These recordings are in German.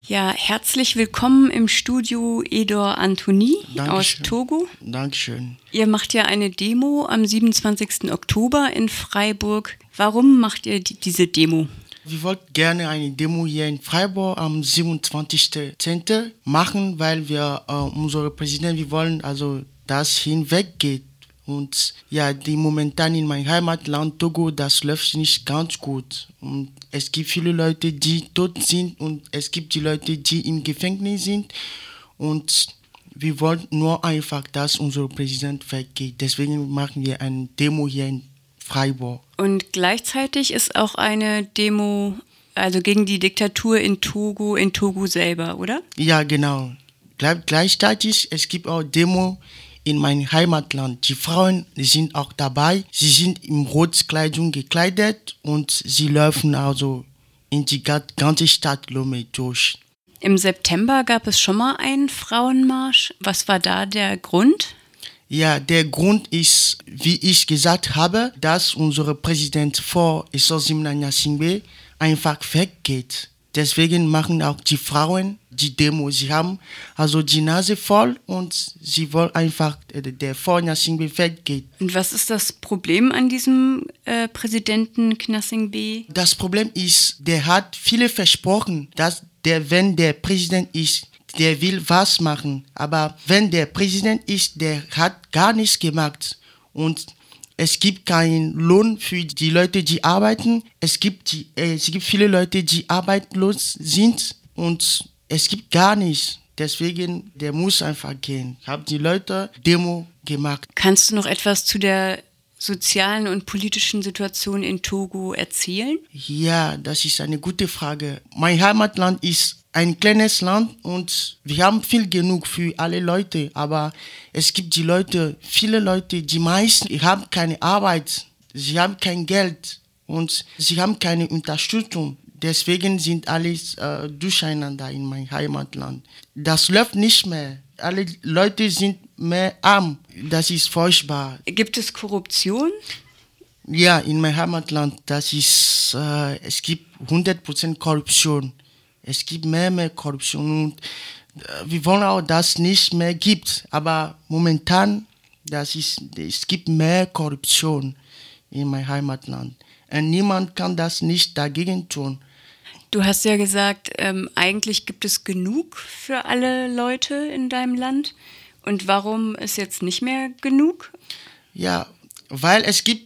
Ja, herzlich willkommen im Studio Edor Anthony aus Togo. Dankeschön. Ihr macht ja eine Demo am 27. Oktober in Freiburg. Warum macht ihr diese Demo? Wir wollten gerne eine Demo hier in Freiburg am 27.10. machen, weil wir unsere Präsident, wir wollen also, dass hinweggeht. Und ja, die momentan in meinem Heimatland Togo, das läuft nicht ganz gut. Und es gibt viele Leute, die tot sind und es gibt die Leute, die im Gefängnis sind. Und wir wollen nur einfach, dass unser Präsident weggeht. Deswegen machen wir eine Demo hier in Freiburg. Und gleichzeitig ist auch eine Demo, also gegen die Diktatur in Togo selber, oder? Ja, genau. Gleichzeitig, es gibt auch Demo in meinem Heimatland. Die Frauen sind auch dabei. Sie sind in Rotkleidung gekleidet und sie laufen also in die ganze Stadt Lomé durch. Im September gab es schon mal einen Frauenmarsch. Was war da der Grund? Ja, der Grund ist, wie ich gesagt habe, dass unser Präsident vor Essosimna Gnassingbé einfach weggeht. Deswegen machen auch die Frauen die Demo. Sie haben also die Nase voll und sie wollen einfach, der vor Gnassingbé weggeht. Und was ist das Problem an diesem Präsidenten Gnassingbé? Das Problem ist, der hat viele versprochen, dass wenn der Präsident ist, der will was machen. Aber wenn der Präsident ist, der hat gar nichts gemacht. Und es gibt keinen Lohn für die Leute, die arbeiten. Es gibt viele Leute, die arbeitslos sind und es gibt gar nichts. Deswegen, der muss einfach gehen. Ich habe die Leute Demo gemacht. Kannst du noch etwas zu der sozialen und politischen Situation in Togo erzählen? Ja, das ist eine gute Frage. Mein Heimatland ist ein kleines Land und wir haben viel genug für alle Leute, aber es gibt viele Leute, die meisten haben keine Arbeit, sie haben kein Geld und sie haben keine Unterstützung. Deswegen sind alles durcheinander in meinem Heimatland. Das läuft nicht mehr. Alle Leute sind mehr arm. Das ist furchtbar. Gibt es Korruption? Ja, in meinem Heimatland, es gibt 100% Korruption. Es gibt mehr Korruption und wir wollen auch, dass es nicht mehr gibt. Aber momentan, es gibt mehr Korruption in meinem Heimatland. Und niemand kann das nicht dagegen tun. Du hast ja gesagt, eigentlich gibt es genug für alle Leute in deinem Land. Und warum ist jetzt nicht mehr genug? Ja, weil es gibt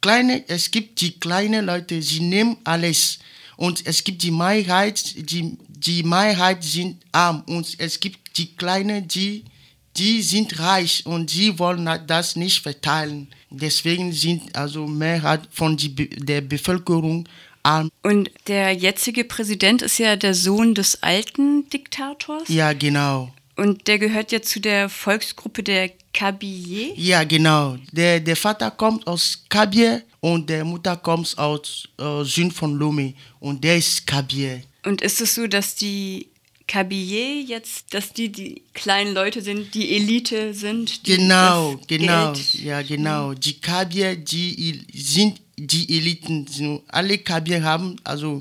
die kleinen Leute, sie nehmen alles. Und es gibt die Mehrheit, die Mehrheit sind arm. Und es gibt die Kleinen, die sind reich und die wollen das nicht verteilen. Deswegen sind also Mehrheit von der Bevölkerung arm. Und der jetzige Präsident ist ja der Sohn des alten Diktators? Ja, genau. Und der gehört ja zu der Volksgruppe der Kabylie? Ja, genau. Der Vater kommt aus Kabylie und der Mutter kommt aus Süden von Lomé und der ist Kabylie. Und ist es so, dass die Kabylie jetzt, dass die kleinen Leute sind, die Elite sind? Genau. Geld. Ja, genau. Die Kabylie, sind die Eliten. Alle Kabylie haben also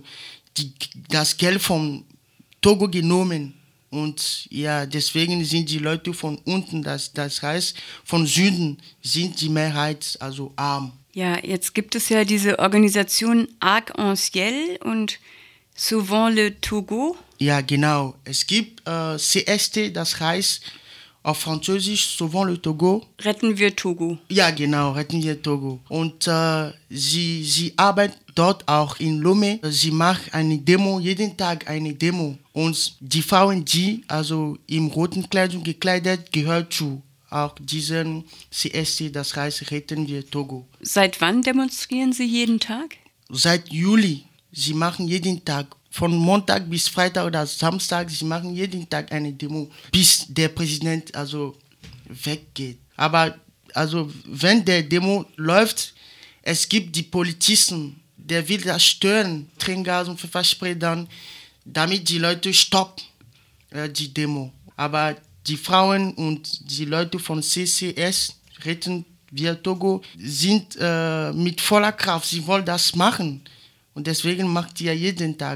das Geld von Togo genommen. Und ja, deswegen sind die Leute von unten, das heißt von Süden, sind die Mehrheit also arm. Ja, jetzt gibt es ja diese Organisation Arc-en-Ciel und Sauvons le Togo. Ja, genau. Es gibt CST, das heißt auf Französisch Sauvons le Togo. Retten wir Togo. Ja, genau, retten wir Togo. Und sie arbeitet dort auch in Lomé. Sie macht eine Demo, jeden Tag eine Demo. Und die Frauen, die also im roten Kleidung gekleidet, gehört zu auch diesen CST, das heißt retten wir Togo. Seit wann demonstrieren Sie jeden Tag? Seit Juli. Sie machen jeden Tag, von Montag bis Freitag oder Samstag, sie machen jeden Tag eine Demo, bis der Präsident also weggeht. Aber also wenn der Demo läuft, es gibt die Polizisten, der will das stören, Tränengas und Pfefferspray dann, damit die Leute stoppen, die Demo. Aber die Frauen und die Leute von CCS, Retten wir Togo, sind mit voller Kraft, sie wollen das machen. Und deswegen macht ihr jeden Tag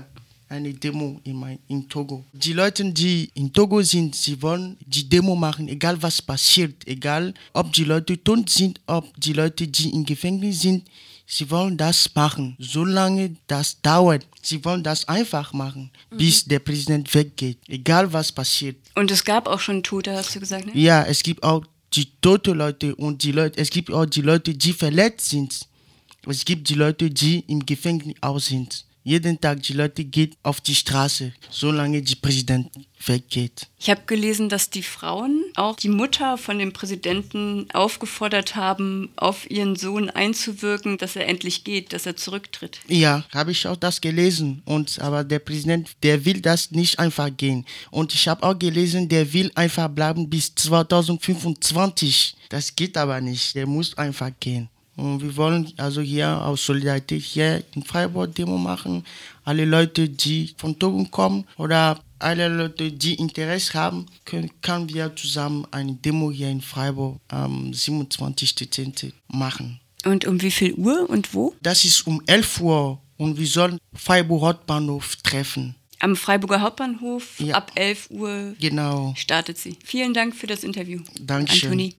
eine Demo in Togo. Die Leute, die in Togo sind, sie wollen die Demo machen, egal was passiert, egal ob die Leute tot sind, ob die Leute, die im Gefängnis sind, sie wollen das machen, solange das dauert. Sie wollen das einfach machen, bis der Präsident weggeht, egal was passiert. Und es gab auch schon Tote, hast du gesagt, ne? Ja, es gibt auch die toten Leute und es gibt auch die Leute, die verletzt sind. Es gibt die Leute, die im Gefängnis auch sind. Jeden Tag die Leute gehen auf die Straße, solange der Präsident weggeht. Ich habe gelesen, dass die Frauen auch die Mutter von dem Präsidenten aufgefordert haben, auf ihren Sohn einzuwirken, dass er endlich geht, dass er zurücktritt. Ja, habe ich auch das gelesen. Aber der Präsident, der will das nicht einfach gehen. Und ich habe auch gelesen, der will einfach bleiben bis 2025. Das geht aber nicht. Der muss einfach gehen. Und wir wollen also hier aus Solidarität hier in Freiburg Demo machen. Alle Leute, die von Togo kommen oder alle Leute, die Interesse haben, können wir zusammen eine Demo hier in Freiburg am 27.10. machen. Und um wie viel Uhr und wo? Das ist um 11 Uhr und wir sollen Freiburg Hauptbahnhof treffen. Am Freiburger Hauptbahnhof, ja. Ab 11 Uhr genau. Startet sie. Vielen Dank für das Interview, Dankeschön. Anthony.